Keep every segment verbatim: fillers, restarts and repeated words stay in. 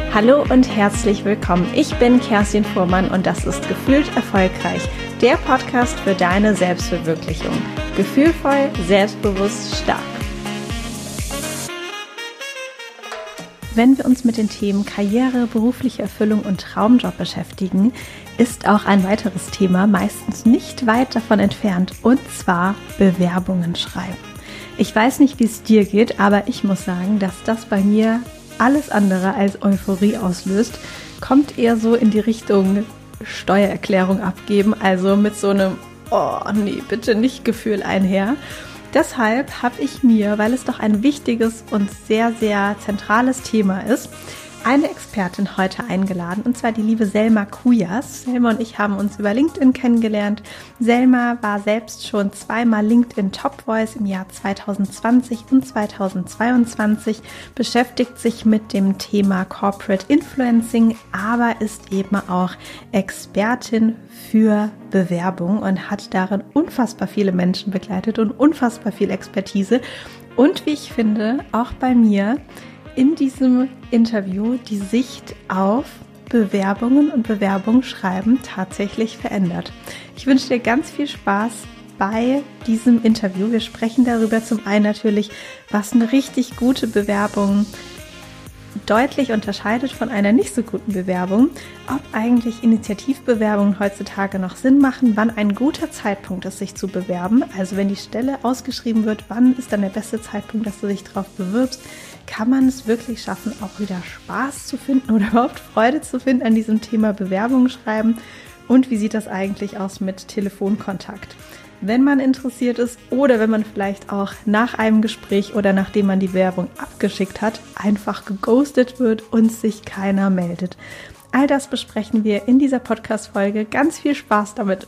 Hallo und herzlich willkommen. Ich bin Kerstin Fuhrmann und das ist Gefühlt Erfolgreich, der Podcast für deine Selbstverwirklichung. Gefühlvoll, selbstbewusst, stark. Wenn wir uns mit den Themen Karriere, berufliche Erfüllung und Traumjob beschäftigen, ist auch ein weiteres Thema meistens nicht weit davon entfernt, und zwar Bewerbungen schreiben. Ich weiß nicht, wie es dir geht, aber ich muss sagen, dass das bei mir alles andere als Euphorie auslöst. Kommt eher so in die Richtung Steuererklärung abgeben, also mit so einem oh nee, bitte nicht Gefühl einher. Deshalb habe ich mir, weil es doch ein wichtiges und sehr, sehr zentrales Thema ist, eine Expertin heute eingeladen, und zwar die liebe Selma Kujas. Selma und ich haben uns über LinkedIn kennengelernt. Selma war selbst schon zweimal LinkedIn Top Voice im Jahr zwanzig zwanzig und zwanzig zweiundzwanzig, beschäftigt sich mit dem Thema Corporate Influencing, aber ist eben auch Expertin für Bewerbung und hat darin unfassbar viele Menschen begleitet und unfassbar viel Expertise. Und wie ich finde, auch bei mir in diesem Interview die Sicht auf Bewerbungen und Bewerbungsschreiben tatsächlich verändert. Ich wünsche dir ganz viel Spaß bei diesem Interview. Wir sprechen darüber zum einen natürlich, was eine richtig gute Bewerbung deutlich unterscheidet von einer nicht so guten Bewerbung, ob eigentlich Initiativbewerbungen heutzutage noch Sinn machen, wann ein guter Zeitpunkt ist, sich zu bewerben. Also wenn die Stelle ausgeschrieben wird, wann ist dann der beste Zeitpunkt, dass du dich darauf bewirbst? Kann man es wirklich schaffen, auch wieder Spaß zu finden oder überhaupt Freude zu finden an diesem Thema Bewerbungen schreiben? Und wie sieht das eigentlich aus mit Telefonkontakt? Wenn man interessiert ist oder wenn man vielleicht auch nach einem Gespräch oder nachdem man die Bewerbung abgeschickt hat, einfach geghostet wird und sich keiner meldet. All das besprechen wir in dieser Podcast-Folge. Ganz viel Spaß damit.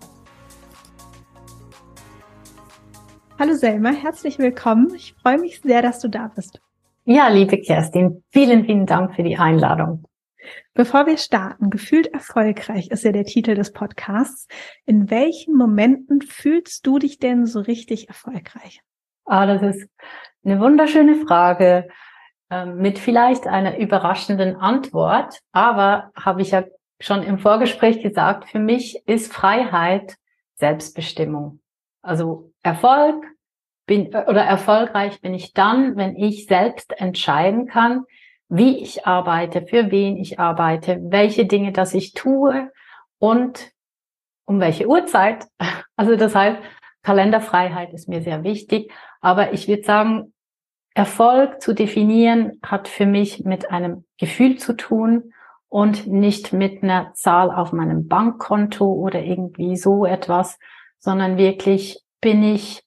Hallo Selma, herzlich willkommen. Ich freue mich sehr, dass du da bist. Ja, liebe Kerstin, vielen, vielen Dank für die Einladung. Bevor wir starten, gefühlt erfolgreich ist ja der Titel des Podcasts. In welchen Momenten fühlst du dich denn so richtig erfolgreich? Ah, das ist eine wunderschöne Frage äh, mit vielleicht einer überraschenden Antwort. Aber habe ich ja schon im Vorgespräch gesagt, für mich ist Freiheit Selbstbestimmung. Also Erfolg bin oder erfolgreich bin ich dann, wenn ich selbst entscheiden kann, wie ich arbeite, für wen ich arbeite, welche Dinge, das ich tue und um welche Uhrzeit. Also das heißt, Kalenderfreiheit ist mir sehr wichtig. Aber ich würde sagen, Erfolg zu definieren hat für mich mit einem Gefühl zu tun und nicht mit einer Zahl auf meinem Bankkonto oder irgendwie so etwas, sondern wirklich bin ich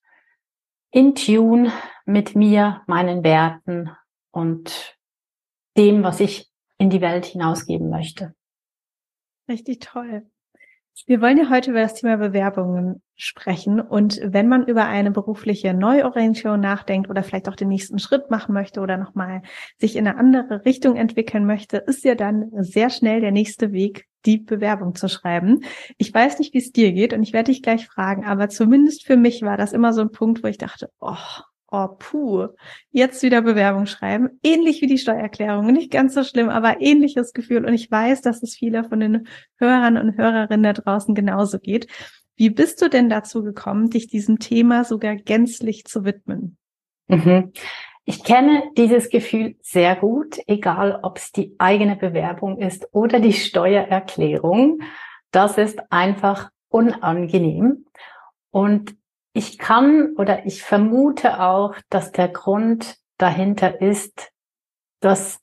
in Tune mit mir, meinen Werten und dem, was ich in die Welt hinausgeben möchte. Richtig toll. Wir wollen ja heute über das Thema Bewerbungen sprechen, und wenn man über eine berufliche Neuorientierung nachdenkt oder vielleicht auch den nächsten Schritt machen möchte oder nochmal sich in eine andere Richtung entwickeln möchte, ist ja dann sehr schnell der nächste Weg, die Bewerbung zu schreiben. Ich weiß nicht, wie es dir geht und ich werde dich gleich fragen, aber zumindest für mich war das immer so ein Punkt, wo ich dachte, oh, Oh, puh, jetzt wieder Bewerbung schreiben. Ähnlich wie die Steuererklärung. Nicht ganz so schlimm, aber ähnliches Gefühl. Und ich weiß, dass es viele von den Hörern und Hörerinnen da draußen genauso geht. Wie bist du denn dazu gekommen, dich diesem Thema sogar gänzlich zu widmen? Mhm. Ich kenne dieses Gefühl sehr gut, egal ob es die eigene Bewerbung ist oder die Steuererklärung. Das ist einfach unangenehm. Und ich kann oder ich vermute auch, dass der Grund dahinter ist, dass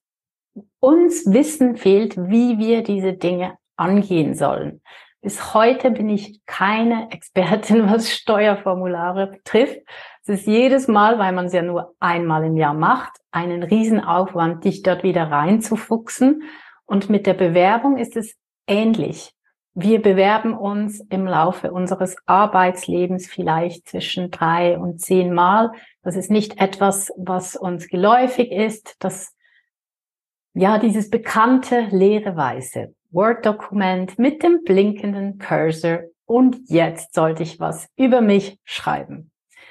uns Wissen fehlt, wie wir diese Dinge angehen sollen. Bis heute bin ich keine Expertin, was Steuerformulare betrifft. Es ist jedes Mal, weil man es ja nur einmal im Jahr macht, einen Riesenaufwand, dich dort wieder reinzufuchsen. Und mit der Bewerbung ist es ähnlich. Wir bewerben uns im Laufe unseres Arbeitslebens vielleicht zwischen drei und zehn Mal. Das ist nicht etwas, was uns geläufig ist. Das, ja, dieses bekannte leere weiße Word-Dokument mit dem blinkenden Cursor. Und jetzt sollte ich was über mich schreiben.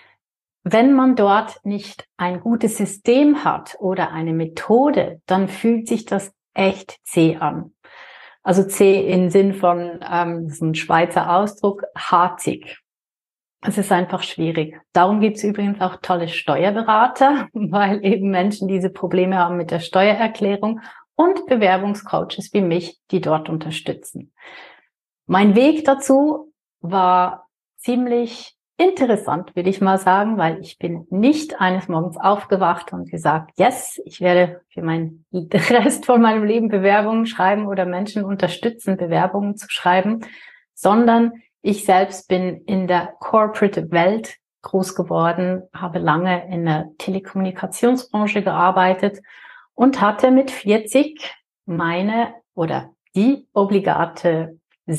Wenn man dort nicht ein gutes System hat oder eine Methode, dann fühlt sich das echt zäh an. Also zäh im Sinn von, ähm, das ist ein Schweizer Ausdruck, harzig. Es ist einfach schwierig. Darum gibt es übrigens auch tolle Steuerberater, weil eben Menschen diese Probleme haben mit der Steuererklärung und Bewerbungscoaches wie mich, die dort unterstützen. Mein Weg dazu war ziemlich interessant, würde ich mal sagen, weil ich bin nicht eines Morgens aufgewacht und gesagt, yes, ich werde für meinen Rest von meinem Leben Bewerbungen schreiben oder Menschen unterstützen, Bewerbungen zu schreiben, sondern ich selbst bin in der Corporate-Welt groß geworden, habe lange in der Telekommunikationsbranche gearbeitet und hatte mit vierzig meine oder die obligate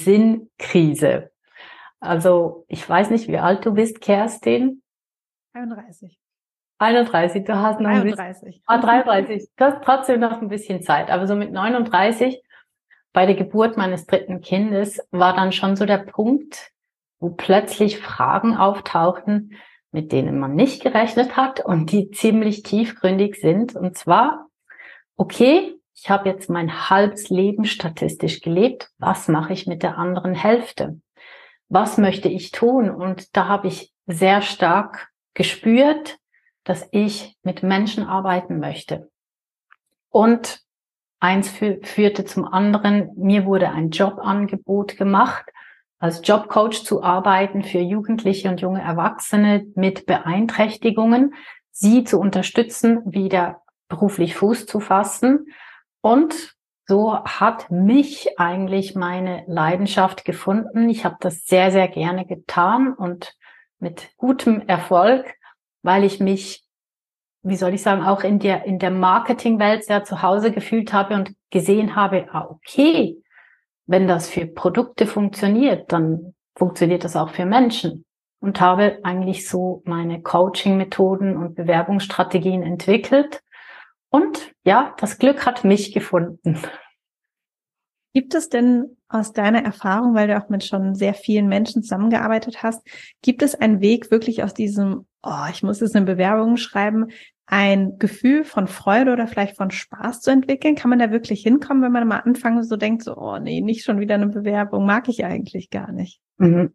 Sinnkrise. Also ich weiß nicht, wie alt du bist, Kerstin. einunddreißig. einunddreißig, du hast noch ein bisschen... dreiunddreißig. Ah, dreiunddreißig. Du hast trotzdem noch ein bisschen Zeit. Aber so mit neununddreißig, bei der Geburt meines dritten Kindes, war dann schon so der Punkt, wo plötzlich Fragen auftauchten, mit denen man nicht gerechnet hat und die ziemlich tiefgründig sind. Und zwar, okay, ich habe jetzt mein halbes Leben statistisch gelebt. Was mache ich mit der anderen Hälfte? Was möchte ich tun? Und da habe ich sehr stark gespürt, dass ich mit Menschen arbeiten möchte. Und eins fü- führte zum anderen. Mir wurde ein Jobangebot gemacht, als Jobcoach zu arbeiten für Jugendliche und junge Erwachsene mit Beeinträchtigungen, sie zu unterstützen, wieder beruflich Fuß zu fassen. Und so hat mich eigentlich meine Leidenschaft gefunden. Ich habe das sehr, sehr gerne getan und mit gutem Erfolg, weil ich mich, wie soll ich sagen, auch in der, in der Marketingwelt sehr zu Hause gefühlt habe und gesehen habe, ah, okay, wenn das für Produkte funktioniert, dann funktioniert das auch für Menschen. Und habe eigentlich so meine Coaching-Methoden und Bewerbungsstrategien entwickelt. Und ja, das Glück hat mich gefunden. Gibt es denn aus deiner Erfahrung, weil du auch mit schon sehr vielen Menschen zusammengearbeitet hast, gibt es einen Weg wirklich aus diesem, oh, ich muss jetzt eine Bewerbung schreiben, ein Gefühl von Freude oder vielleicht von Spaß zu entwickeln? Kann man da wirklich hinkommen, wenn man mal anfangen so denkt, so, oh nee, nicht schon wieder eine Bewerbung, mag ich eigentlich gar nicht? Mhm.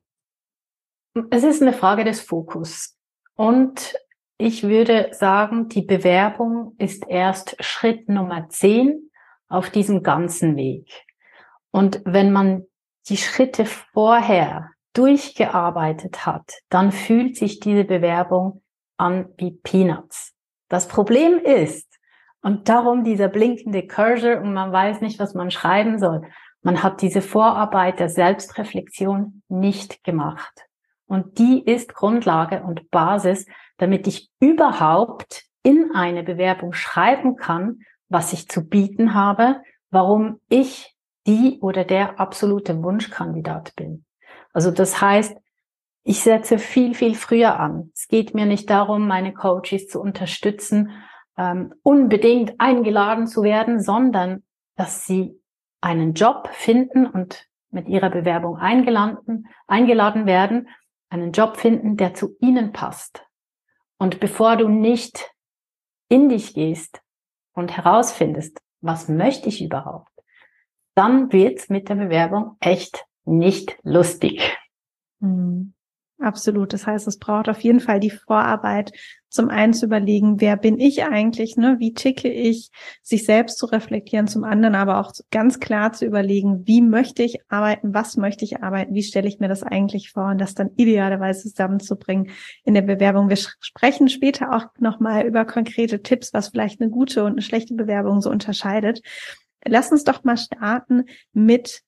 Es ist eine Frage des Fokus. Und ich würde sagen, die Bewerbung ist erst Schritt Nummer zehn auf diesem ganzen Weg. Und wenn man die Schritte vorher durchgearbeitet hat, dann fühlt sich diese Bewerbung an wie Peanuts. Das Problem ist, und darum dieser blinkende Cursor und man weiß nicht, was man schreiben soll, man hat diese Vorarbeit der Selbstreflexion nicht gemacht. Und die ist Grundlage und Basis, damit ich überhaupt in eine Bewerbung schreiben kann, was ich zu bieten habe, warum ich die oder der absolute Wunschkandidat bin. Also das heißt, ich setze viel, viel früher an. Es geht mir nicht darum, meine Coaches zu unterstützen, ähm, unbedingt eingeladen zu werden, sondern dass sie einen Job finden und mit ihrer Bewerbung eingeladen, eingeladen werden, einen Job finden, der zu ihnen passt. Und bevor du nicht in dich gehst und herausfindest, was möchte ich überhaupt, dann wird's mit der Bewerbung echt nicht lustig. Mhm. Absolut. Das heißt, es braucht auf jeden Fall die Vorarbeit, zum einen zu überlegen, wer bin ich eigentlich, ne? Wie ticke ich, sich selbst zu reflektieren, zum anderen aber auch ganz klar zu überlegen, wie möchte ich arbeiten, was möchte ich arbeiten, wie stelle ich mir das eigentlich vor und das dann idealerweise zusammenzubringen in der Bewerbung. Wir sprechen später auch nochmal über konkrete Tipps, was vielleicht eine gute und eine schlechte Bewerbung so unterscheidet. Lass uns doch mal starten mit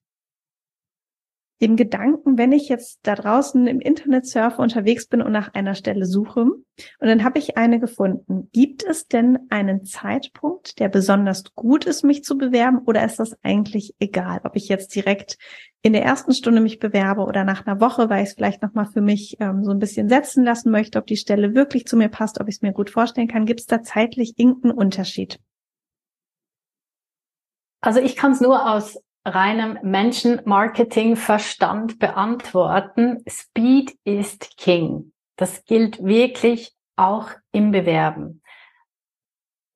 dem Gedanken, wenn ich jetzt da draußen im Internet surfe, unterwegs bin und nach einer Stelle suche und dann habe ich eine gefunden. Gibt es denn einen Zeitpunkt, der besonders gut ist, mich zu bewerben oder ist das eigentlich egal, ob ich jetzt direkt in der ersten Stunde mich bewerbe oder nach einer Woche, weil ich es vielleicht nochmal für mich ähm, so ein bisschen setzen lassen möchte, ob die Stelle wirklich zu mir passt, ob ich es mir gut vorstellen kann. Gibt es da zeitlich irgendeinen Unterschied? Also ich kann es nur aus reinem Menschen-Marketing-Verstand beantworten. Speed ist King. Das gilt wirklich auch im Bewerben.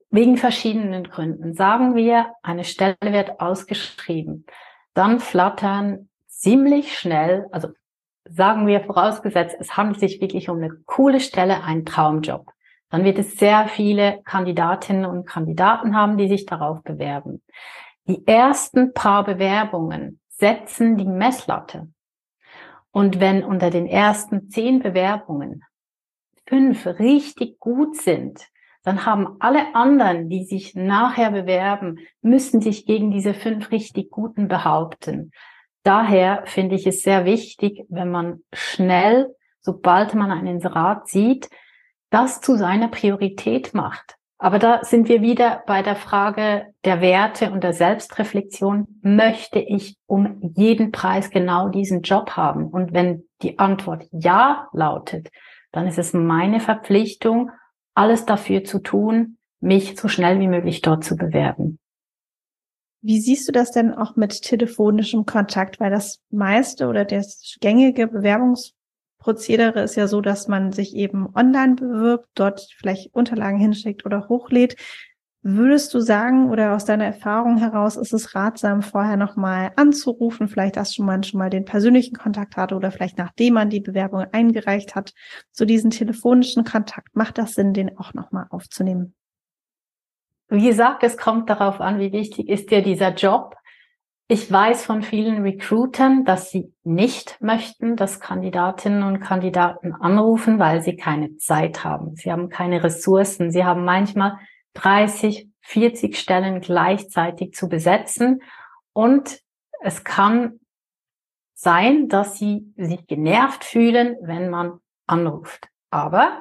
wegen verschiedenen Gründen. Sagen wir, eine Stelle wird ausgeschrieben. Dann flattern ziemlich schnell, also sagen wir vorausgesetzt, es handelt sich wirklich um eine coole Stelle, einen Traumjob. Dann wird es sehr viele Kandidatinnen und Kandidaten haben, die sich darauf bewerben. Die ersten paar Bewerbungen setzen die Messlatte. Und wenn unter den ersten zehn Bewerbungen fünf richtig gut sind, dann haben alle anderen, die sich nachher bewerben, müssen sich gegen diese fünf richtig guten behaupten. Daher finde ich es sehr wichtig, wenn man schnell, sobald man ein Inserat sieht, das zu seiner Priorität macht. Aber da sind wir wieder bei der Frage der Werte und der Selbstreflexion. Möchte ich um jeden Preis genau diesen Job haben? Und wenn die Antwort ja lautet, dann ist es meine Verpflichtung, alles dafür zu tun, mich so schnell wie möglich dort zu bewerben. Wie siehst du das denn auch mit telefonischem Kontakt? Weil das meiste oder das gängige Bewerbungsprozedere ist ja so, dass man sich eben online bewirbt, dort vielleicht Unterlagen hinschickt oder hochlädt. Würdest du sagen oder aus deiner Erfahrung heraus ist es ratsam, vorher nochmal anzurufen, vielleicht dass man schon mal den persönlichen Kontakt hatte oder vielleicht nachdem man die Bewerbung eingereicht hat, so diesen telefonischen Kontakt, macht das Sinn, den auch nochmal aufzunehmen? Wie gesagt, es kommt darauf an, wie wichtig ist dir dieser Job. Ich weiß von vielen Recruitern, dass sie nicht möchten, dass Kandidatinnen und Kandidaten anrufen, weil sie keine Zeit haben. Sie haben keine Ressourcen. Sie haben manchmal dreißig, vierzig Stellen gleichzeitig zu besetzen. Und es kann sein, dass sie sich genervt fühlen, wenn man anruft. Aber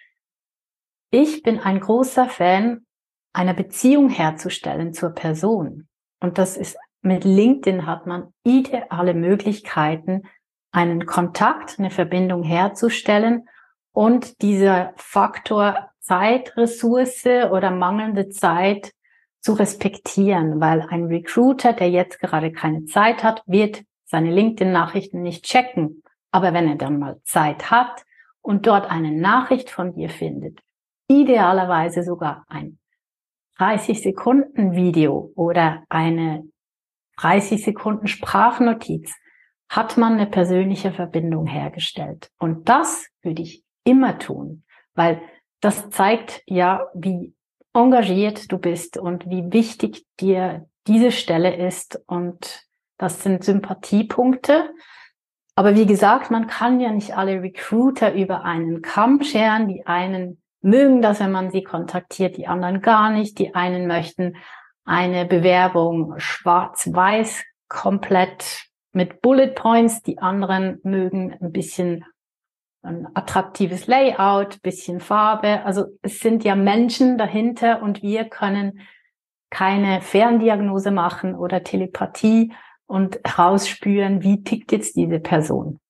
ich bin ein großer Fan, eine Beziehung herzustellen zur Person. Und das ist, mit LinkedIn hat man ideale Möglichkeiten, einen Kontakt, eine Verbindung herzustellen und dieser Faktor Zeitressource oder mangelnde Zeit zu respektieren, weil ein Recruiter, der jetzt gerade keine Zeit hat, wird seine LinkedIn-Nachrichten nicht checken. Aber wenn er dann mal Zeit hat und dort eine Nachricht von dir findet, idealerweise sogar ein dreißig Sekunden Video oder eine dreißig Sekunden Sprachnotiz, hat man eine persönliche Verbindung hergestellt. Und das würde ich immer tun, weil das zeigt ja, wie engagiert du bist und wie wichtig dir diese Stelle ist. Und das sind Sympathiepunkte. Aber wie gesagt, man kann ja nicht alle Recruiter über einen Kamm scheren. Die einen mögen das, wenn man sie kontaktiert, die anderen gar nicht. Die einen möchten eine Bewerbung schwarz-weiß, komplett mit Bullet Points. Die anderen mögen ein bisschen ein attraktives Layout, bisschen Farbe. Also es sind ja Menschen dahinter und wir können keine Ferndiagnose machen oder Telepathie und herausspüren, wie tickt jetzt diese Person.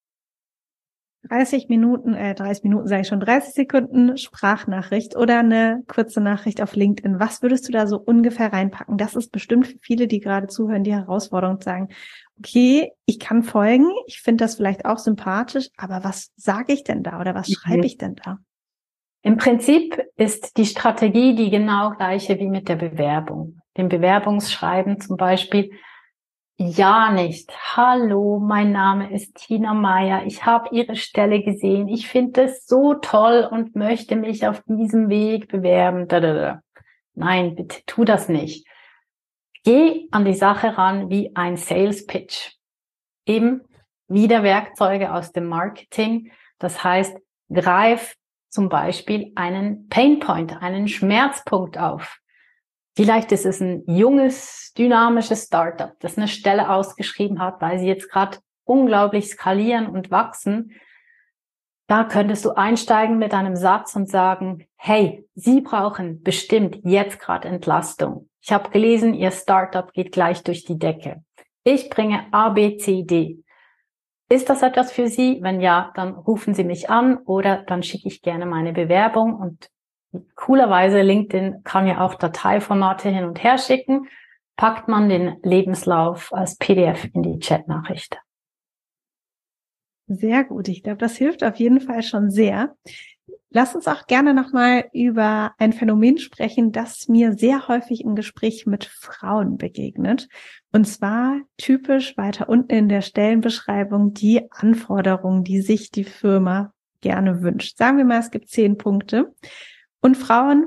dreißig Minuten, äh, dreißig Minuten sage ich schon, dreißig Sekunden Sprachnachricht oder eine kurze Nachricht auf LinkedIn. Was würdest du da so ungefähr reinpacken? Das ist bestimmt für viele, die gerade zuhören, die Herausforderung und sagen, okay, ich kann folgen, ich finde das vielleicht auch sympathisch, aber was sage ich denn da oder was mhm. schreibe ich denn da? Im Prinzip ist die Strategie die genau gleiche wie mit der Bewerbung. Dem Bewerbungsschreiben zum Beispiel, ja nicht. Hallo, mein Name ist Tina Meyer. Ich habe Ihre Stelle gesehen. Ich finde es so toll und möchte mich auf diesem Weg bewerben. Nein, bitte tu das nicht. Geh an die Sache ran wie ein Sales Pitch. Eben wieder Werkzeuge aus dem Marketing. Das heißt, greif zum Beispiel einen Painpoint, einen Schmerzpunkt auf. Vielleicht ist es ein junges, dynamisches Startup, das eine Stelle ausgeschrieben hat, weil sie jetzt gerade unglaublich skalieren und wachsen. Da könntest du einsteigen mit einem Satz und sagen, hey, Sie brauchen bestimmt jetzt gerade Entlastung. Ich habe gelesen, Ihr Startup geht gleich durch die Decke. Ich bringe A, B, C, D. Ist das etwas für Sie? Wenn ja, dann rufen Sie mich an oder dann schicke ich gerne meine Bewerbung. Und coolerweise, LinkedIn kann ja auch Dateiformate hin und her schicken. Packt man den Lebenslauf als P D F in die Chatnachricht. Sehr gut. Ich glaube, das hilft auf jeden Fall schon sehr. Lass uns auch gerne nochmal über ein Phänomen sprechen, das mir sehr häufig im Gespräch mit Frauen begegnet. Und zwar typisch weiter unten in der Stellenbeschreibung die Anforderungen, die sich die Firma gerne wünscht. Sagen wir mal, es gibt zehn Punkte. Und Frauen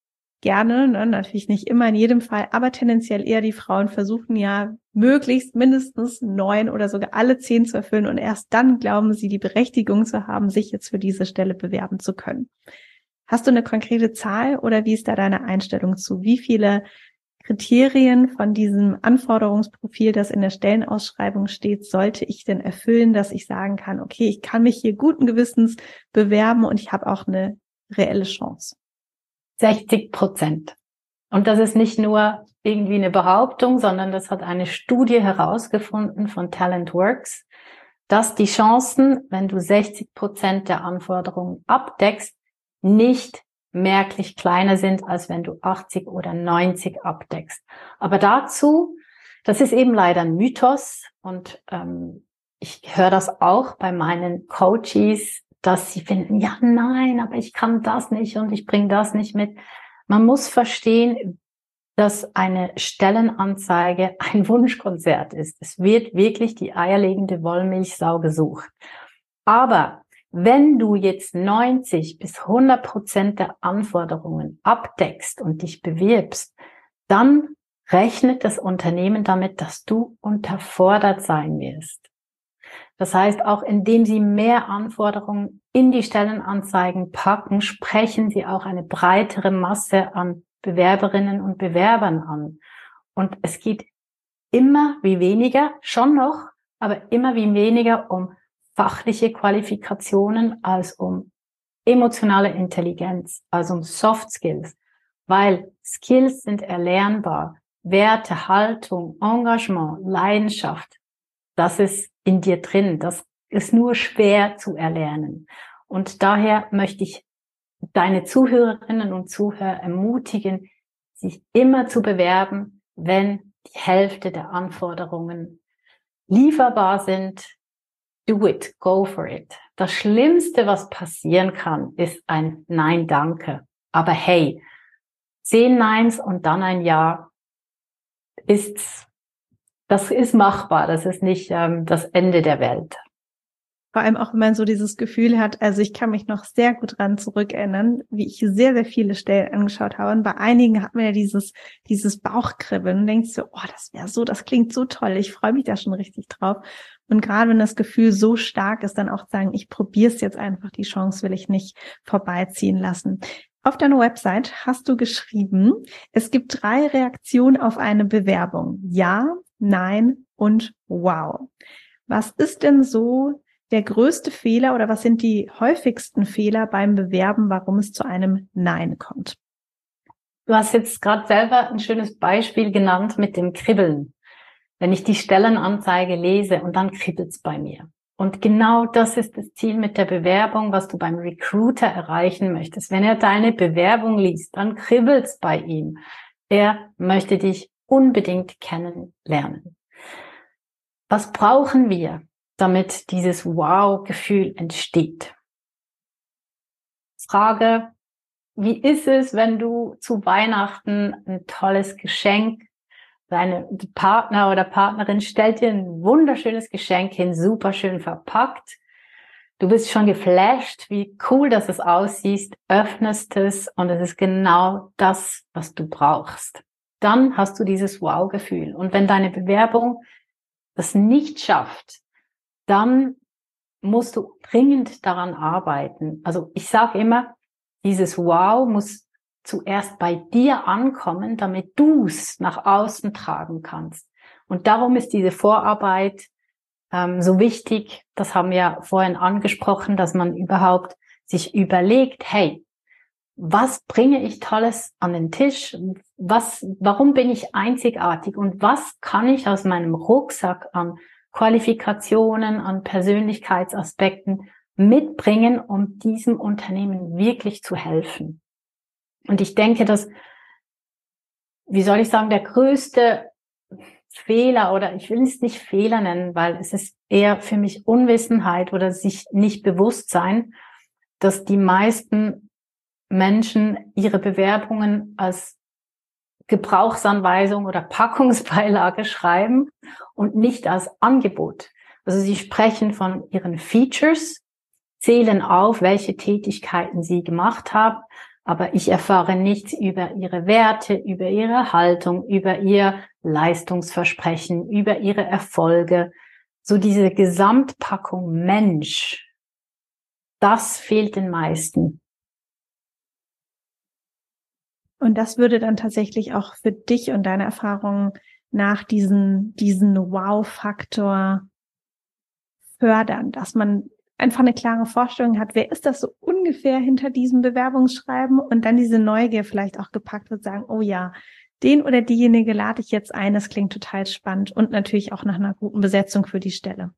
gerne, ne, natürlich nicht immer in jedem Fall, aber tendenziell eher die Frauen versuchen ja möglichst mindestens neun oder sogar alle zehn zu erfüllen und erst dann glauben sie, die Berechtigung zu haben, sich jetzt für diese Stelle bewerben zu können. Hast du eine konkrete Zahl oder wie ist da deine Einstellung zu? Wie viele Kriterien von diesem Anforderungsprofil, das in der Stellenausschreibung steht, sollte ich denn erfüllen, dass ich sagen kann, okay, ich kann mich hier guten Gewissens bewerben und ich habe auch eine reelle Chance? sechzig Prozent. Und das ist nicht nur irgendwie eine Behauptung, sondern das hat eine Studie herausgefunden von TalentWorks, dass die Chancen, wenn du sechzig Prozent der Anforderungen abdeckst, nicht merklich kleiner sind, als wenn du achtzig oder neunzig abdeckst. Aber dazu, das ist eben leider ein Mythos und ähm, ich höre das auch bei meinen Coaches, dass sie finden, ja, nein, aber ich kann das nicht und ich bringe das nicht mit. Man muss verstehen, dass eine Stellenanzeige ein Wunschkonzert ist. Es wird wirklich die eierlegende Wollmilchsau gesucht. Aber wenn du jetzt neunzig bis hundert Prozent der Anforderungen abdeckst und dich bewirbst, dann rechnet das Unternehmen damit, dass du unterfordert sein wirst. Das heißt, auch indem sie mehr Anforderungen in die Stellenanzeigen packen, sprechen sie auch eine breitere Masse an Bewerberinnen und Bewerbern an. Und es geht immer wie weniger, schon noch, aber immer wie weniger um fachliche Qualifikationen als um emotionale Intelligenz, also um Soft Skills. Weil Skills sind erlernbar. Werte, Haltung, Engagement, Leidenschaft, das ist in dir drin. Das ist nur schwer zu erlernen. Und daher möchte ich deine Zuhörerinnen und Zuhörer ermutigen, sich immer zu bewerben, wenn die Hälfte der Anforderungen lieferbar sind. Do it, go for it. Das Schlimmste, was passieren kann, ist ein Nein, danke. Aber hey, zehn Neins und dann ein Ja ist Das ist machbar, das ist nicht ähm, das Ende der Welt. Vor allem auch, wenn man so dieses Gefühl hat, also ich kann mich noch sehr gut dran zurückerinnern, wie ich sehr, sehr viele Stellen angeschaut habe. Und bei einigen hat man ja dieses dieses Bauchkribbeln und denkst so, oh, das wäre so, das klingt so toll, ich freue mich da schon richtig drauf. Und gerade wenn das Gefühl so stark ist, dann auch sagen, ich probiere es jetzt einfach, die Chance will ich nicht vorbeiziehen lassen. Auf deiner Website hast du geschrieben, es gibt drei Reaktionen auf eine Bewerbung. Ja, Nein und Wow. Was ist denn so der größte Fehler oder was sind die häufigsten Fehler beim Bewerben, warum es zu einem Nein kommt? Du hast jetzt gerade selber ein schönes Beispiel genannt mit dem Kribbeln. Wenn ich die Stellenanzeige lese und dann kribbelt's bei mir. Und genau das ist das Ziel mit der Bewerbung, was du beim Recruiter erreichen möchtest. Wenn er deine Bewerbung liest, dann kribbelt's bei ihm. Er möchte dich unbedingt kennenlernen. Was brauchen wir, damit dieses Wow-Gefühl entsteht? Frage, wie ist es, wenn du zu Weihnachten ein tolles Geschenk, deine Partner oder Partnerin stellt dir ein wunderschönes Geschenk hin, super schön verpackt. Du bist schon geflasht, wie cool das es aussieht, öffnest es und es ist genau das, was du brauchst. Dann hast du dieses Wow-Gefühl. Und wenn deine Bewerbung das nicht schafft, dann musst du dringend daran arbeiten. Also ich sage immer, dieses Wow muss zuerst bei dir ankommen, damit du es nach außen tragen kannst. Und darum ist diese Vorarbeit ähm, so wichtig. Das haben wir vorhin angesprochen, dass man überhaupt sich überlegt, hey, was bringe ich Tolles an den Tisch? Was, warum bin ich einzigartig? Und was kann ich aus meinem Rucksack an Qualifikationen, an Persönlichkeitsaspekten mitbringen, um diesem Unternehmen wirklich zu helfen? Und ich denke, dass, wie soll ich sagen, der größte Fehler, oder ich will es nicht Fehler nennen, weil es ist eher für mich Unwissenheit oder sich nicht bewusst sein, dass die meisten Menschen ihre Bewerbungen als Gebrauchsanweisung oder Packungsbeilage schreiben und nicht als Angebot. Also sie sprechen von ihren Features, zählen auf, welche Tätigkeiten sie gemacht haben, aber ich erfahre nichts über ihre Werte, über ihre Haltung, über ihr Leistungsversprechen, über ihre Erfolge. So diese Gesamtpackung Mensch, das fehlt den meisten. Und das würde dann tatsächlich auch für dich und deine Erfahrungen nach diesen, diesen Wow-Faktor fördern, dass man einfach eine klare Vorstellung hat, wer ist das so ungefähr hinter diesem Bewerbungsschreiben und dann diese Neugier vielleicht auch gepackt wird, sagen, oh ja, den oder diejenige lade ich jetzt ein, das klingt total spannend und natürlich auch nach einer guten Besetzung für die Stelle.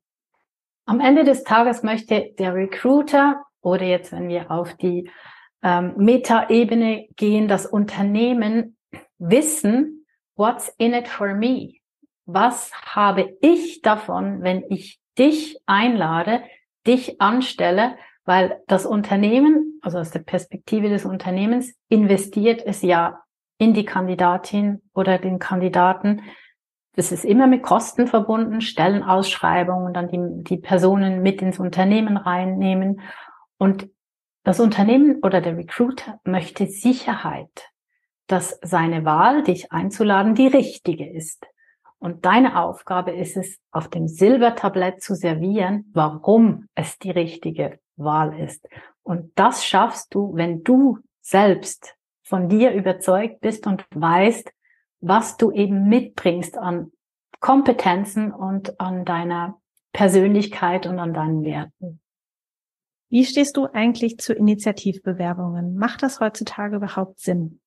Am Ende des Tages möchte der Recruiter oder jetzt, wenn wir auf die ähm, Meta-Ebene gehen, das Unternehmen wissen, what's in it for me? Was habe ich davon, wenn ich dich einlade, dich anstelle, weil das Unternehmen, also aus der Perspektive des Unternehmens, investiert es ja in die Kandidatin oder den Kandidaten. Das ist immer mit Kosten verbunden, Stellenausschreibungen, dann die, die Personen mit ins Unternehmen reinnehmen. Und das Unternehmen oder der Recruiter möchte Sicherheit, dass seine Wahl, dich einzuladen, die richtige ist. Und deine Aufgabe ist es, auf dem Silbertablett zu servieren, warum es die richtige Wahl ist. Und das schaffst du, wenn du selbst von dir überzeugt bist und weißt, was du eben mitbringst an Kompetenzen und an deiner Persönlichkeit und an deinen Werten. Wie stehst du eigentlich zu Initiativbewerbungen? Macht das heutzutage überhaupt Sinn?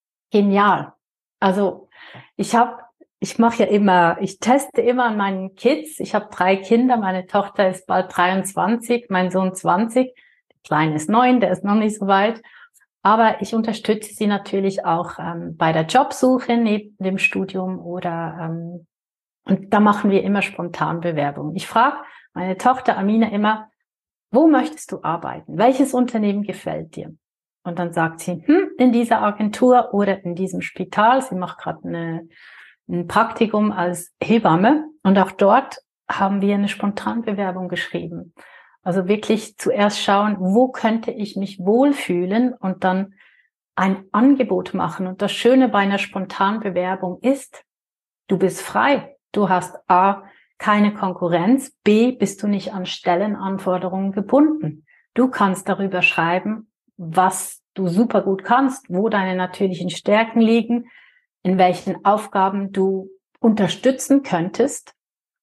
Genial. Also ich habe Ich mache ja immer, ich teste immer an meinen Kids. Ich habe drei Kinder, meine Tochter ist bald dreiundzwanzig, mein Sohn zwanzig, der Kleine ist neun, der ist noch nicht so weit. Aber ich unterstütze sie natürlich auch ähm, bei der Jobsuche neben dem Studium oder ähm, und da machen wir immer spontan Bewerbungen. Ich frage meine Tochter Amina immer, wo möchtest du arbeiten? Welches Unternehmen gefällt dir? Und dann sagt sie, hm, in dieser Agentur oder in diesem Spital. Sie macht gerade eine ein Praktikum als Hebamme und auch dort haben wir eine Spontanbewerbung geschrieben. Also wirklich zuerst schauen, wo könnte ich mich wohlfühlen und dann ein Angebot machen. Und das Schöne bei einer Spontanbewerbung ist, du bist frei. Du hast A, keine Konkurrenz, B, bist du nicht an Stellenanforderungen gebunden. Du kannst darüber schreiben, was du super gut kannst, wo deine natürlichen Stärken liegen, in welchen Aufgaben du unterstützen könntest.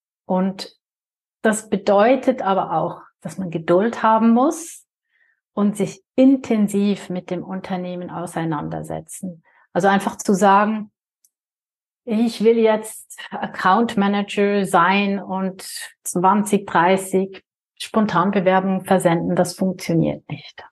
Und das bedeutet aber auch, dass man Geduld haben muss und sich intensiv mit dem Unternehmen auseinandersetzen. Also einfach zu sagen, ich will jetzt Account Manager sein und zwanzig, dreißig Spontanbewerbungen versenden, das funktioniert nicht.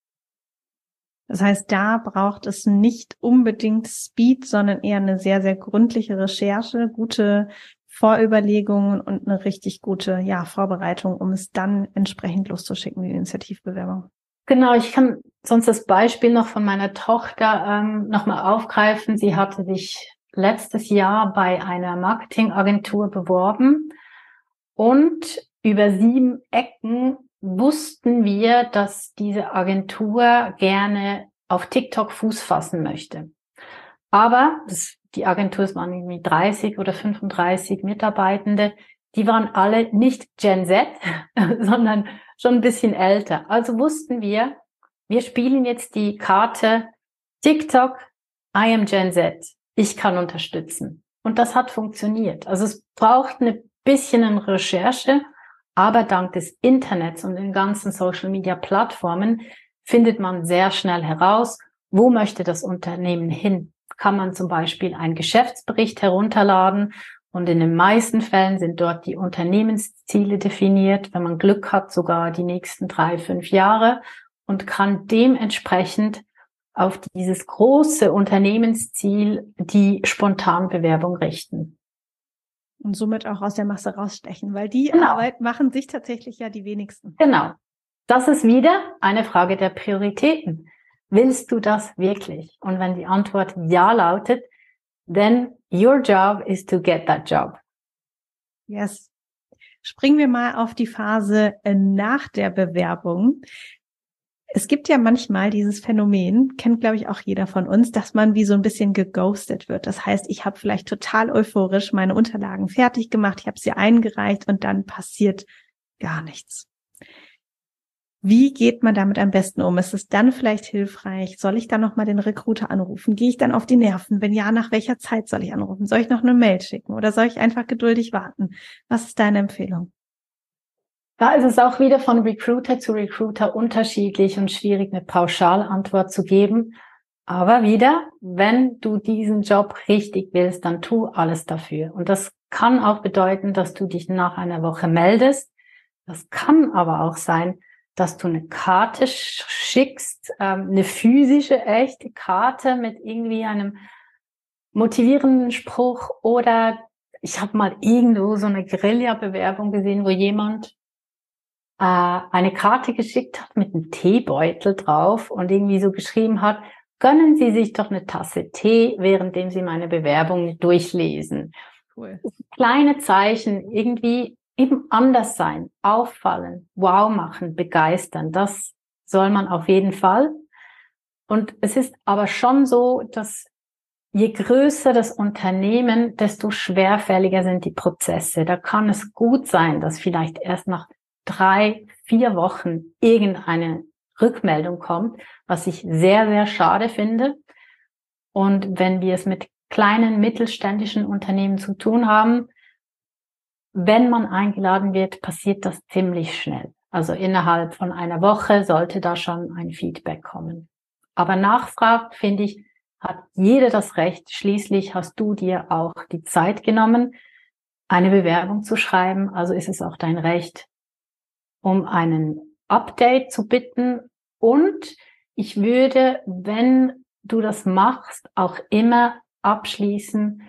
Das heißt, da braucht es nicht unbedingt Speed, sondern eher eine sehr, sehr gründliche Recherche, gute Vorüberlegungen und eine richtig gute, ja, Vorbereitung, um es dann entsprechend loszuschicken, die Initiativbewerbung. Genau, ich kann sonst das Beispiel noch von meiner Tochter ähm, nochmal aufgreifen. Sie hatte sich letztes Jahr bei einer Marketingagentur beworben und über sieben Ecken wussten wir, dass diese Agentur gerne auf TikTok Fuß fassen möchte. Aber das, die Agentur, es waren irgendwie dreißig oder fünfunddreißig Mitarbeitende, die waren alle nicht Gen Z, sondern schon ein bisschen älter. Also wussten wir, wir spielen jetzt die Karte TikTok, I am Gen Z, ich kann unterstützen. Und das hat funktioniert. Also es braucht ein bisschen eine Recherche, aber dank des Internets und den ganzen Social-Media-Plattformen findet man sehr schnell heraus, wo möchte das Unternehmen hin. Kann man zum Beispiel einen Geschäftsbericht herunterladen und in den meisten Fällen sind dort die Unternehmensziele definiert, wenn man Glück hat, sogar die nächsten drei, fünf Jahre und kann dementsprechend auf dieses große Unternehmensziel die Spontanbewerbung richten. Und somit auch aus der Masse rausstechen, weil die genau. Arbeit machen sich tatsächlich ja die wenigsten. Genau. das ist wieder eine Frage der Prioritäten. Willst du das wirklich? Und wenn die Antwort ja lautet, then your job is to get that job. Yes. Springen wir mal auf die Phase nach der Bewerbung. Es gibt ja manchmal dieses Phänomen, kennt glaube ich auch jeder von uns, dass man wie so ein bisschen geghostet wird. Das heißt, ich habe vielleicht total euphorisch meine Unterlagen fertig gemacht, ich habe sie eingereicht und dann passiert gar nichts. Wie geht man damit am besten um? Ist es dann vielleicht hilfreich? Soll ich dann nochmal den Recruiter anrufen? Gehe ich dann auf die Nerven? Wenn ja, nach welcher Zeit soll ich anrufen? Soll ich noch eine Mail schicken oder soll ich einfach geduldig warten? Was ist deine Empfehlung? Da ist es auch wieder von Recruiter zu Recruiter unterschiedlich und schwierig, eine Pauschalantwort zu geben. Aber wieder, wenn du diesen Job richtig willst, dann tu alles dafür. Und das kann auch bedeuten, dass du dich nach einer Woche meldest. Das kann aber auch sein, dass du eine Karte schickst, ähm, eine physische, echte Karte mit irgendwie einem motivierenden Spruch. Oder ich habe mal irgendwo so eine Guerilla-Bewerbung gesehen, wo jemand äh, eine Karte geschickt hat mit einem Teebeutel drauf und irgendwie so geschrieben hat, gönnen Sie sich doch eine Tasse Tee, währenddem Sie meine Bewerbung durchlesen. Cool. Kleine Zeichen, irgendwie eben anders sein, auffallen, wow machen, begeistern. Das soll man auf jeden Fall. Und es ist aber schon so, dass je größer das Unternehmen, desto schwerfälliger sind die Prozesse. Da kann es gut sein, dass vielleicht erst nach drei, vier Wochen irgendeine Rückmeldung kommt, was ich sehr, sehr schade finde. Und wenn wir es mit kleinen, mittelständischen Unternehmen zu tun haben, wenn man eingeladen wird, passiert das ziemlich schnell. Also innerhalb von einer Woche sollte da schon ein Feedback kommen. Aber nachfragt, finde ich, hat jeder das Recht. Schließlich hast du dir auch die Zeit genommen, eine Bewerbung zu schreiben. Also ist es auch dein Recht, um einen Update zu bitten. Und ich würde, wenn du das machst, auch immer abschließen,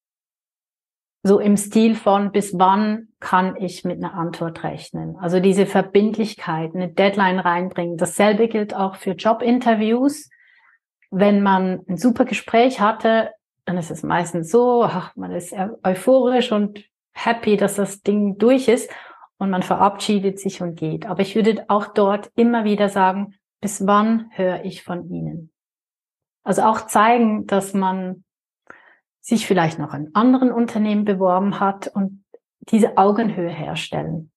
so im Stil von, bis wann kann ich mit einer Antwort rechnen? Also diese Verbindlichkeit, eine Deadline reinbringen. Dasselbe gilt auch für Jobinterviews. Wenn man ein super Gespräch hatte, dann ist es meistens so, ach, man ist euphorisch und happy, dass das Ding durch ist und man verabschiedet sich und geht. Aber ich würde auch dort immer wieder sagen, bis wann höre ich von Ihnen? Also auch zeigen, dass man sich vielleicht noch in anderen Unternehmen beworben hat und diese Augenhöhe herstellen.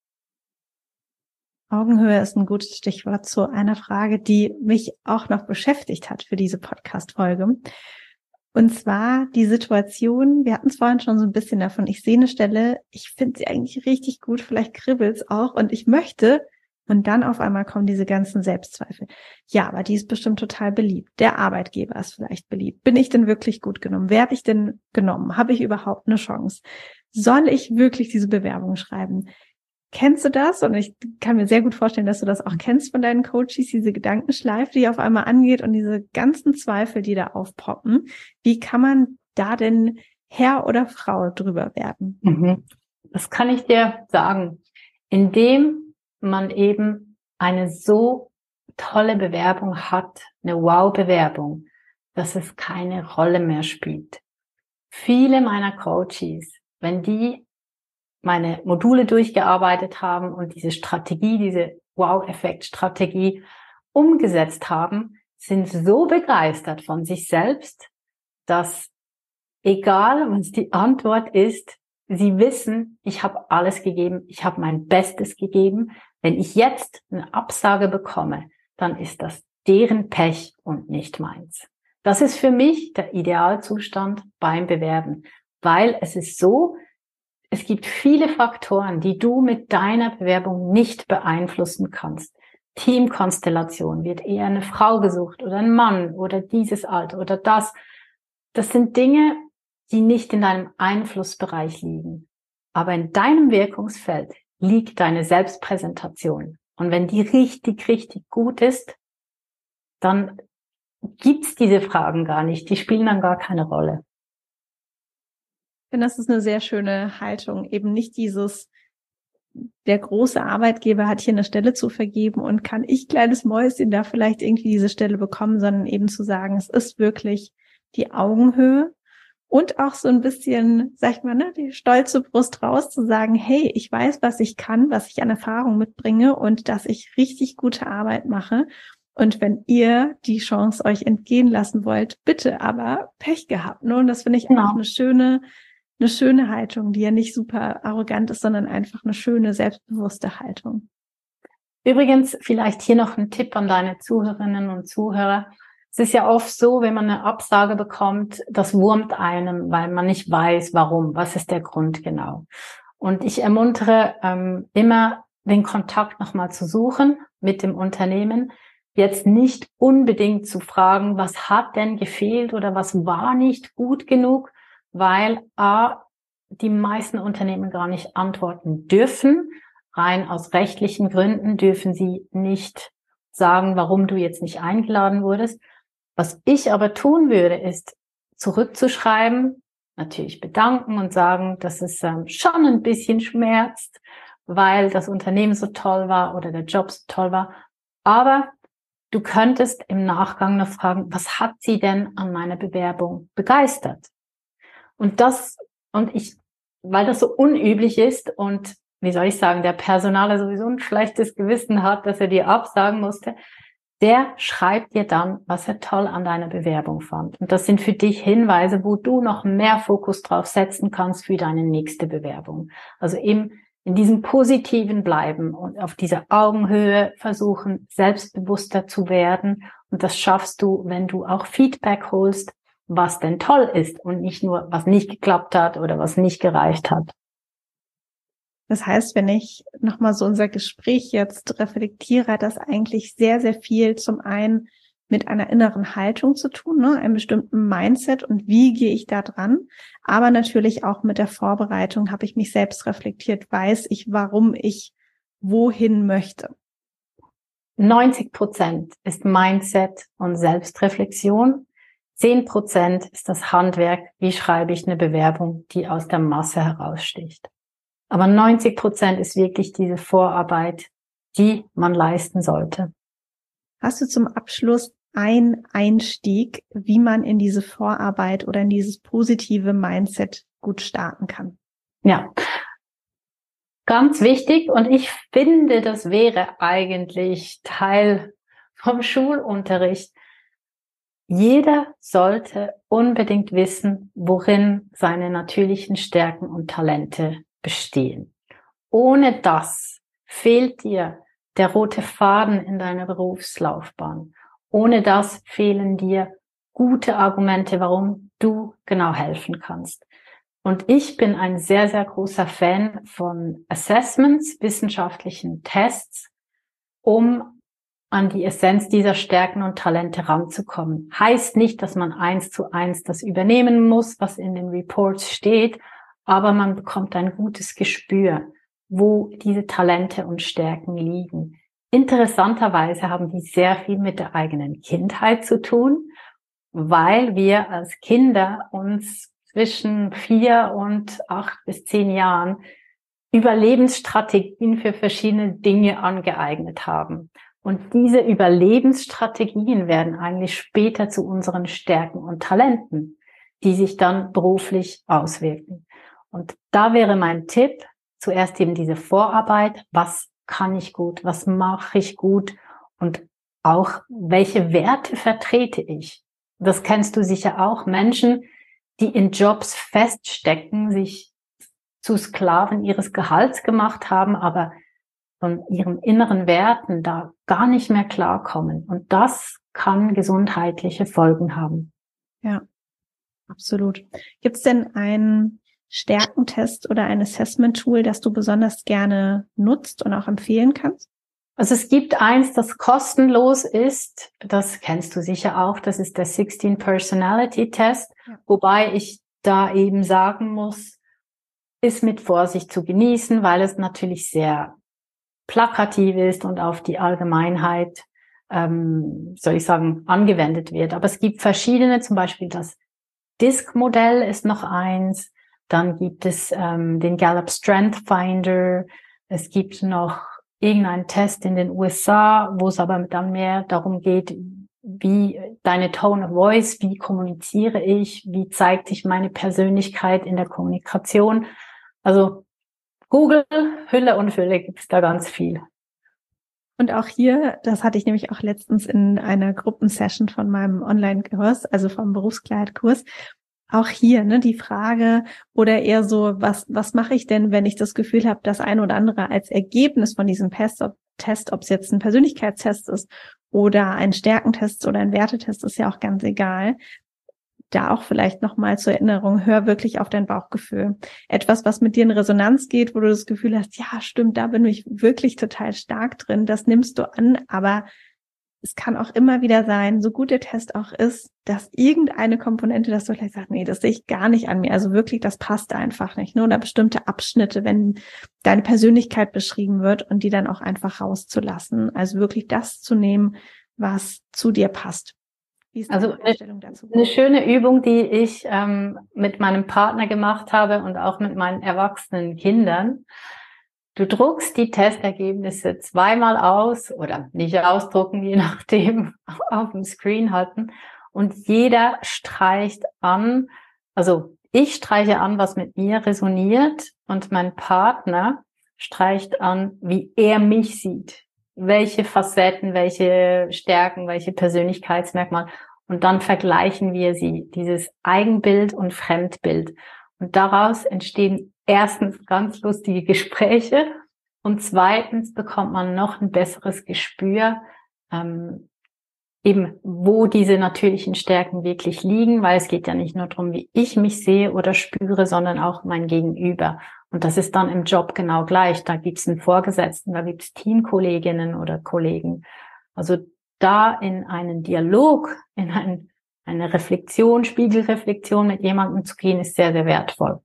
Augenhöhe ist ein gutes Stichwort zu einer Frage, die mich auch noch beschäftigt hat für diese Podcast-Folge. Und zwar die Situation, wir hatten es vorhin schon so ein bisschen davon, ich sehe eine Stelle, ich finde sie eigentlich richtig gut, vielleicht kribbelt's auch und ich möchte, und dann auf einmal kommen diese ganzen Selbstzweifel. Ja, aber die ist bestimmt total beliebt. Der Arbeitgeber ist vielleicht beliebt. Bin ich denn wirklich gut genommen? Werde ich denn genommen? Habe ich überhaupt eine Chance? Soll ich wirklich diese Bewerbung schreiben? Kennst du das? Und ich kann mir sehr gut vorstellen, dass du das auch kennst von deinen Coaches, diese Gedankenschleife, die auf einmal angeht und diese ganzen Zweifel, die da aufpoppen. Wie kann man da denn Herr oder Frau drüber werden? Mhm. Das kann ich dir sagen. Indem man eben eine so tolle Bewerbung hat, eine Wow-Bewerbung, dass es keine Rolle mehr spielt. Viele meiner Coaches, wenn die meine Module durchgearbeitet haben und diese Strategie, diese Wow-Effekt-Strategie umgesetzt haben, sind so begeistert von sich selbst, dass egal, was die Antwort ist, sie wissen, ich habe alles gegeben, ich habe mein Bestes gegeben. Wenn ich jetzt eine Absage bekomme, dann ist das deren Pech und nicht meins. Das ist für mich der Idealzustand beim Bewerben, weil es ist so, es gibt viele Faktoren, die du mit deiner Bewerbung nicht beeinflussen kannst. Teamkonstellation, wird eher eine Frau gesucht oder ein Mann oder dieses Alter oder das. Das sind Dinge, die nicht in deinem Einflussbereich liegen. Aber in deinem Wirkungsfeld liegt deine Selbstpräsentation. Und wenn die richtig, richtig gut ist, dann gibt's diese Fragen gar nicht. Die spielen dann gar keine Rolle. Ich finde, das ist eine sehr schöne Haltung. Eben nicht dieses, der große Arbeitgeber hat hier eine Stelle zu vergeben und kann ich, kleines Mäuschen, da vielleicht irgendwie diese Stelle bekommen, sondern eben zu sagen, es ist wirklich die Augenhöhe und auch so ein bisschen, sag ich mal, ne, die stolze Brust raus, zu sagen, hey, ich weiß, was ich kann, was ich an Erfahrung mitbringe und dass ich richtig gute Arbeit mache. Und wenn ihr die Chance euch entgehen lassen wollt, bitte, aber Pech gehabt. Ne? Und das finde ich Genau. auch eine schöne, eine schöne Haltung, die ja nicht super arrogant ist, sondern einfach eine schöne, selbstbewusste Haltung. Übrigens, vielleicht hier noch ein Tipp an deine Zuhörerinnen und Zuhörer. Es ist ja oft so, wenn man eine Absage bekommt, das wurmt einem, weil man nicht weiß, warum, was ist der Grund genau. Und ich ermuntere ähm, immer, den Kontakt nochmal zu suchen mit dem Unternehmen. Jetzt nicht unbedingt zu fragen, was hat denn gefehlt oder was war nicht gut genug, weil a, die meisten Unternehmen gar nicht antworten dürfen. Rein aus rechtlichen Gründen dürfen sie nicht sagen, warum du jetzt nicht eingeladen wurdest. Was ich aber tun würde, ist zurückzuschreiben, natürlich bedanken und sagen, dass es ähm, schon ein bisschen schmerzt, weil das Unternehmen so toll war oder der Job so toll war. Aber du könntest im Nachgang noch fragen, was hat sie denn an meiner Bewerbung begeistert? Und das, und ich, weil das so unüblich ist und, wie soll ich sagen, der Personaler sowieso ein schlechtes Gewissen hat, dass er dir absagen musste, der schreibt dir dann, was er toll an deiner Bewerbung fand. Und das sind für dich Hinweise, wo du noch mehr Fokus drauf setzen kannst für deine nächste Bewerbung. Also eben in diesem Positiven bleiben und auf dieser Augenhöhe versuchen, selbstbewusster zu werden. Und das schaffst du, wenn du auch Feedback holst, was denn toll ist und nicht nur, was nicht geklappt hat oder was nicht gereicht hat. Das heißt, wenn ich nochmal so unser Gespräch jetzt reflektiere, hat das eigentlich sehr, sehr viel zum einen mit einer inneren Haltung zu tun, ne, einem bestimmten Mindset und wie gehe ich da dran, aber natürlich auch mit der Vorbereitung habe ich mich selbst reflektiert, weiß ich, warum ich wohin möchte. neunzig Prozent ist Mindset und Selbstreflexion. zehn Prozent ist das Handwerk, wie schreibe ich eine Bewerbung, die aus der Masse heraussticht. Aber neunzig Prozent ist wirklich diese Vorarbeit, die man leisten sollte. Hast du zum Abschluss einen Einstieg, wie man in diese Vorarbeit oder in dieses positive Mindset gut starten kann? Ja, ganz wichtig und ich finde, das wäre eigentlich Teil vom Schulunterricht. Jeder sollte unbedingt wissen, worin seine natürlichen Stärken und Talente bestehen. Ohne das fehlt dir der rote Faden in deiner Berufslaufbahn. Ohne das fehlen dir gute Argumente, warum du genau helfen kannst. Und ich bin ein sehr, sehr großer Fan von Assessments, wissenschaftlichen Tests, um an die Essenz dieser Stärken und Talente ranzukommen. Heißt nicht, dass man eins zu eins das übernehmen muss, was in den Reports steht, aber man bekommt ein gutes Gespür, wo diese Talente und Stärken liegen. Interessanterweise haben die sehr viel mit der eigenen Kindheit zu tun, weil wir als Kinder uns zwischen vier und acht bis zehn Jahren Überlebensstrategien für verschiedene Dinge angeeignet haben. Und diese Überlebensstrategien werden eigentlich später zu unseren Stärken und Talenten, die sich dann beruflich auswirken. Und da wäre mein Tipp, zuerst eben diese Vorarbeit, was kann ich gut, was mache ich gut und auch welche Werte vertrete ich. Das kennst du sicher auch, Menschen, die in Jobs feststecken, sich zu Sklaven ihres Gehalts gemacht haben, aber von ihren inneren Werten da gar nicht mehr klarkommen. Und das kann gesundheitliche Folgen haben. Ja, absolut. Gibt es denn einen Stärkentest oder ein Assessment-Tool, das du besonders gerne nutzt und auch empfehlen kannst? Also es gibt eins, das kostenlos ist. Das kennst du sicher auch. Das ist der sixteen Personality Test. Ja. Wobei ich da eben sagen muss, ist mit Vorsicht zu genießen, weil es natürlich sehr plakativ ist und auf die Allgemeinheit, ähm, soll ich sagen, angewendet wird. Aber es gibt verschiedene, zum Beispiel das D I S C-Modell ist noch eins. Dann gibt es ähm, den Gallup Strength Finder. Es gibt noch irgendeinen Test in den U S A, wo es aber dann mehr darum geht, wie deine Tone of Voice, wie kommuniziere ich, wie zeigt sich meine Persönlichkeit in der Kommunikation. Also Google, Hülle und Fülle, gibt es da ganz viel. Und auch hier, das hatte ich nämlich auch letztens in einer Gruppensession von meinem Online-Kurs, also vom Berufskleidkurs, auch hier, ne, die Frage oder eher so, was, was mache ich denn, wenn ich das Gefühl habe, das eine oder andere als Ergebnis von diesem Test, ob, Test, ob es jetzt ein Persönlichkeitstest ist oder ein Stärkentest oder ein Wertetest, ist ja auch ganz egal. Da auch vielleicht nochmal zur Erinnerung, hör wirklich auf dein Bauchgefühl. Etwas, was mit dir in Resonanz geht, wo du das Gefühl hast, ja, stimmt, da bin ich wirklich total stark drin, das nimmst du an, aber es kann auch immer wieder sein, so gut der Test auch ist, dass irgendeine Komponente, dass du vielleicht sagst, nee, das sehe ich gar nicht an mir. Also wirklich, das passt einfach nicht. Ne? Oder bestimmte Abschnitte, wenn deine Persönlichkeit beschrieben wird und die dann auch einfach rauszulassen. Also wirklich das zu nehmen, was zu dir passt. Wie ist also deine Einstellung dazu? Eine schöne Übung, die ich ähm, mit meinem Partner gemacht habe und auch mit meinen erwachsenen Kindern. Du druckst die Testergebnisse zweimal aus oder nicht ausdrucken, je nachdem, auf dem Screen halten. Und jeder streicht an, also ich streiche an, was mit mir resoniert, und mein Partner streicht an, wie er mich sieht. Welche Facetten, welche Stärken, welche Persönlichkeitsmerkmale. Und dann vergleichen wir sie, dieses Eigenbild und Fremdbild. Und daraus entstehen erstens ganz lustige Gespräche und zweitens bekommt man noch ein besseres Gespür, ähm, eben wo diese natürlichen Stärken wirklich liegen, weil es geht ja nicht nur darum, wie ich mich sehe oder spüre, sondern auch mein Gegenüber. Und das ist dann im Job genau gleich. Da gibt's einen Vorgesetzten, da gibt's Teamkolleginnen oder Kollegen. Also da in einen Dialog, in ein, eine Reflexion, Spiegelreflexion mit jemandem zu gehen, ist sehr, sehr wertvoll.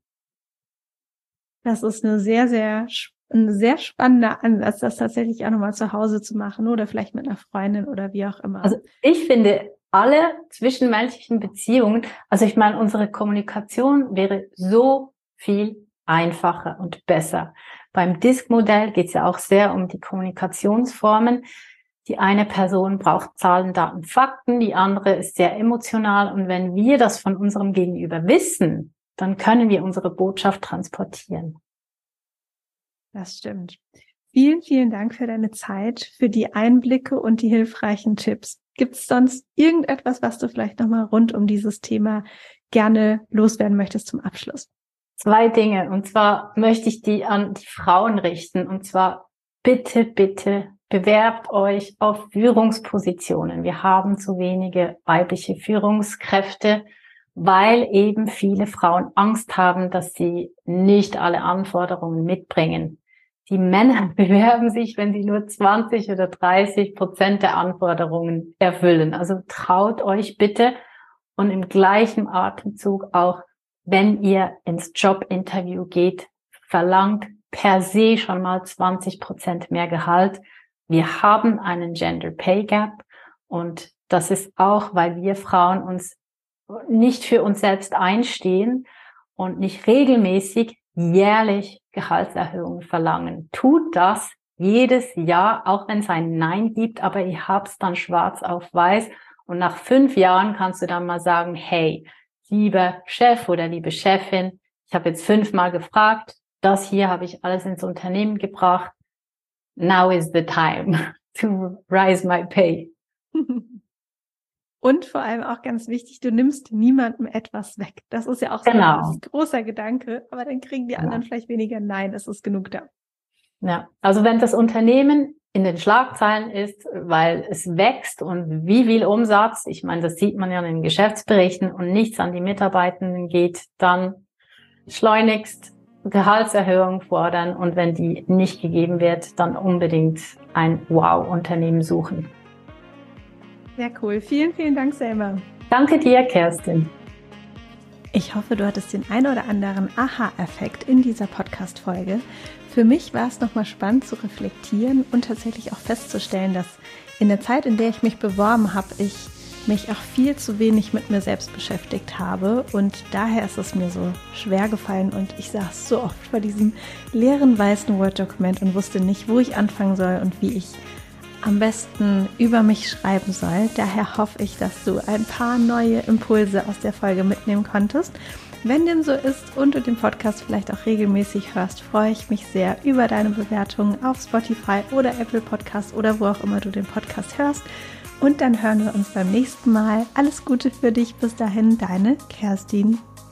Das ist eine sehr, sehr, ein sehr spannender Ansatz, das tatsächlich auch nochmal zu Hause zu machen oder vielleicht mit einer Freundin oder wie auch immer. Also ich finde, alle zwischenmenschlichen Beziehungen, also ich meine, unsere Kommunikation wäre so viel einfacher und besser. Beim D I S C-Modell geht es ja auch sehr um die Kommunikationsformen. Die eine Person braucht Zahlen, Daten, Fakten, die andere ist sehr emotional. Und wenn wir das von unserem Gegenüber wissen, dann können wir unsere Botschaft transportieren. Das stimmt. Vielen, vielen Dank für deine Zeit, für die Einblicke und die hilfreichen Tipps. Gibt es sonst irgendetwas, was du vielleicht nochmal rund um dieses Thema gerne loswerden möchtest zum Abschluss? Zwei Dinge. Und zwar möchte ich die an die Frauen richten. Und zwar bitte, bitte bewerbt euch auf Führungspositionen. Wir haben zu wenige weibliche Führungskräfte, weil eben viele Frauen Angst haben, dass sie nicht alle Anforderungen mitbringen. Die Männer bewerben sich, wenn sie nur zwanzig oder dreißig Prozent der Anforderungen erfüllen. Also traut euch bitte, und im gleichen Atemzug auch, wenn ihr ins Jobinterview geht, verlangt per se schon mal zwanzig Prozent mehr Gehalt. Wir haben einen Gender Pay Gap, und das ist auch, weil wir Frauen uns nicht für uns selbst einstehen und nicht regelmäßig jährlich Gehaltserhöhungen verlangen. Tut das jedes Jahr, auch wenn es ein Nein gibt, aber ihr habt es dann schwarz auf weiß, und nach fünf Jahren kannst du dann mal sagen, hey, lieber Chef oder liebe Chefin, ich habe jetzt fünfmal gefragt, das hier habe ich alles ins Unternehmen gebracht. Now is the time to rise my pay. Und vor allem auch ganz wichtig, du nimmst niemandem etwas weg. Das ist ja auch so Genau. ein großer Gedanke, aber dann kriegen die Genau. anderen vielleicht weniger Nein, es ist genug da. Ja, also wenn das Unternehmen in den Schlagzeilen ist, weil es wächst und wie viel Umsatz, ich meine, das sieht man ja in den Geschäftsberichten, und nichts an die Mitarbeitenden geht, dann schleunigst Gehaltserhöhung fordern, und wenn die nicht gegeben wird, dann unbedingt ein Wow-Unternehmen suchen. Sehr cool. Vielen, vielen Dank, Selma. Danke dir, Kerstin. Ich hoffe, du hattest den ein oder anderen Aha-Effekt in dieser Podcast-Folge. Für mich war es nochmal spannend zu reflektieren und tatsächlich auch festzustellen, dass in der Zeit, in der ich mich beworben habe, ich mich auch viel zu wenig mit mir selbst beschäftigt habe und daher ist es mir so schwer gefallen und ich saß so oft vor diesem leeren weißen Word-Dokument und wusste nicht, wo ich anfangen soll und wie ich am besten über mich schreiben soll. Daher hoffe ich, dass du ein paar neue Impulse aus der Folge mitnehmen konntest. Wenn dem so ist und du den Podcast vielleicht auch regelmäßig hörst, freue ich mich sehr über deine Bewertungen auf Spotify oder Apple Podcast oder wo auch immer du den Podcast hörst. Und dann hören wir uns beim nächsten Mal. Alles Gute für dich. Bis dahin, deine Kerstin.